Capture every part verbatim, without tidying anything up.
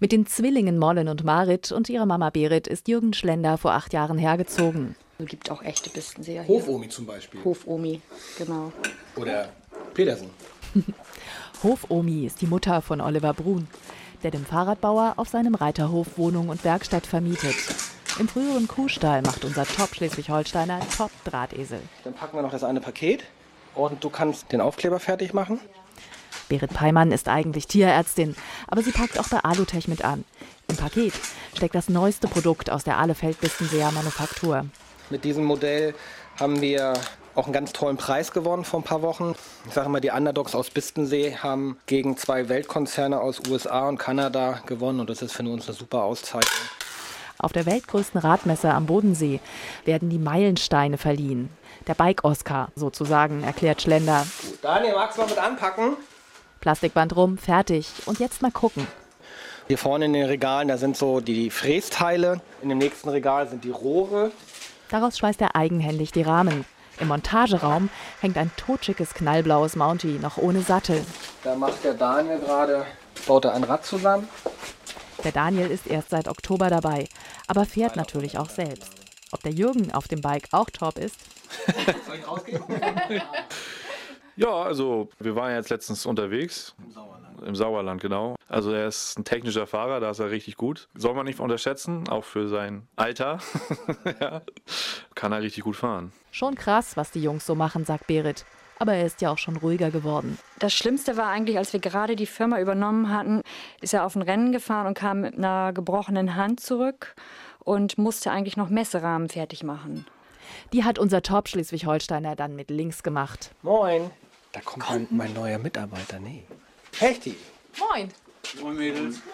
Mit den Zwillingen Mollen und Marit und ihrer Mama Berit ist Jürgen Schlender vor acht Jahren hergezogen. Es gibt auch echte Bistenseer hier. Hofomi zum Beispiel. Hofomi, genau. Oder Petersen. Hofomi ist die Mutter von Oliver Brun, der dem Fahrradbauer auf seinem Reiterhof Wohnung und Werkstatt vermietet. Im früheren Kuhstall macht unser Top-Schleswig-Holsteiner Top-Drahtesel. Dann packen wir noch das eine Paket und du kannst den Aufkleber fertig machen. Berit Peimann ist eigentlich Tierärztin, aber sie packt auch bei Alutech mit an. Im Paket steckt das neueste Produkt aus der Ahlefeld-Bistenseer Manufaktur. Mit diesem Modell haben wir auch einen ganz tollen Preis gewonnen vor ein paar Wochen. Ich sage mal, die Underdogs aus Bistensee haben gegen zwei Weltkonzerne aus U S A und Kanada gewonnen und das ist für uns eine super Auszeichnung. Auf der weltgrößten Radmesse am Bodensee werden die Meilensteine verliehen. Der Bike-Oscar sozusagen, erklärt Schlender. Daniel, magst du noch mit anpacken? Plastikband rum, fertig. Und jetzt mal gucken. Hier vorne in den Regalen, da sind so die Frästeile. In dem nächsten Regal sind die Rohre. Daraus schweißt er eigenhändig die Rahmen. Im Montageraum hängt ein totschickes knallblaues Mountie, noch ohne Sattel. Da macht der Daniel gerade, baut er ein Rad zusammen. Der Daniel ist erst seit Oktober dabei, aber fährt natürlich auch selbst. Ob der Jürgen auf dem Bike auch top ist? Soll ich rausgehen? Ja, also wir waren jetzt letztens unterwegs. Im Sauerland. Im Sauerland, genau. Also er ist ein technischer Fahrer, da ist er richtig gut. Soll man nicht unterschätzen, auch für sein Alter. Ja. Kann er richtig gut fahren. Schon krass, was die Jungs so machen, sagt Berit. Aber er ist ja auch schon ruhiger geworden. Das Schlimmste war eigentlich, als wir gerade die Firma übernommen hatten, ist er auf ein Rennen gefahren und kam mit einer gebrochenen Hand zurück und musste eigentlich noch Messerahmen fertig machen. Die hat unser Top-Schleswig-Holsteiner dann mit links gemacht. Moin. Da kommt mein, mein neuer Mitarbeiter, nee. Hechti. Moin. Moin Mädels.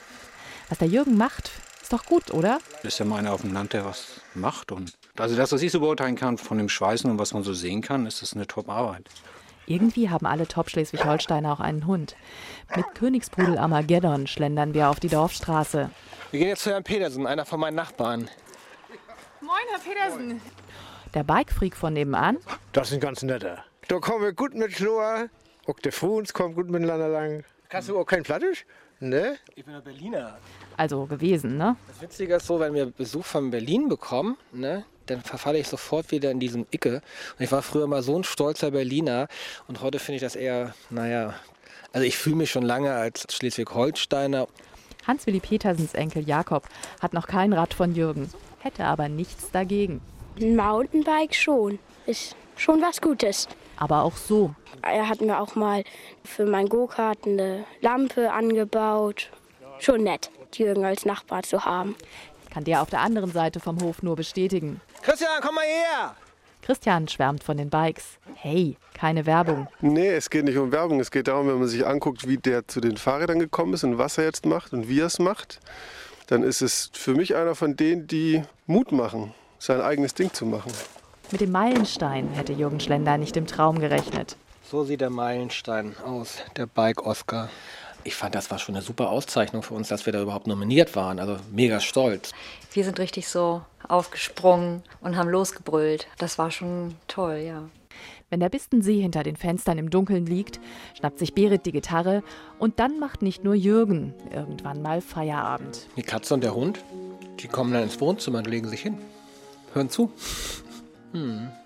Was der Jürgen macht, ist doch gut, oder? Ist ja mal einer auf dem Land, der was macht. Und also das, was ich so beurteilen kann von dem Schweißen und was man so sehen kann, ist das eine Top-Arbeit. Irgendwie haben alle Top-Schleswig-Holsteiner auch einen Hund. Mit Königspudel Armageddon schlendern wir auf die Dorfstraße. Wir gehen jetzt zu Herrn Petersen, einer von meinen Nachbarn. Moin, Herr Petersen. Der Bike-Freak von nebenan. Das ist ein ganz netter. Da kommen wir gut mit Schlur. Auch der Fruns kommt gut miteinander lang. Kannst du auch kein Plattisch? Ne? Ich bin ein Berliner. Also gewesen, ne? Das Witzige ist so, wenn wir Besuch von Berlin bekommen, ne, dann verfalle ich sofort wieder in diesem Icke. Und ich war früher mal so ein stolzer Berliner und heute finde ich das eher, naja, also ich fühle mich schon lange als Schleswig-Holsteiner. Hans-Willi Petersens Enkel Jakob hat noch kein Rad von Jürgen, hätte aber nichts dagegen. Ein Mountainbike schon, ist schon was Gutes. Aber auch so. Er hat mir auch mal für mein Go-Kart eine Lampe angebaut. Schon nett, Jürgen als Nachbar zu haben. Kann der auf der anderen Seite vom Hof nur bestätigen. Christian, komm mal her! Christian schwärmt von den Bikes. Hey, keine Werbung. Nee, es geht nicht um Werbung. Es geht darum, wenn man sich anguckt, wie der zu den Fahrrädern gekommen ist und was er jetzt macht und wie er es macht, dann ist es für mich einer von denen, die Mut machen, sein eigenes Ding zu machen. Mit dem Meilenstein hätte Jürgen Schlender nicht im Traum gerechnet. So sieht der Meilenstein aus, der Bike-Oscar. Ich fand, das war schon eine super Auszeichnung für uns, dass wir da überhaupt nominiert waren. Also mega stolz. Wir sind richtig so aufgesprungen und haben losgebrüllt. Das war schon toll, ja. Wenn der Bistensee hinter den Fenstern im Dunkeln liegt, schnappt sich Berit die Gitarre und dann macht nicht nur Jürgen irgendwann mal Feierabend. Die Katze und der Hund, die kommen dann ins Wohnzimmer und legen sich hin. Hören zu. Hm.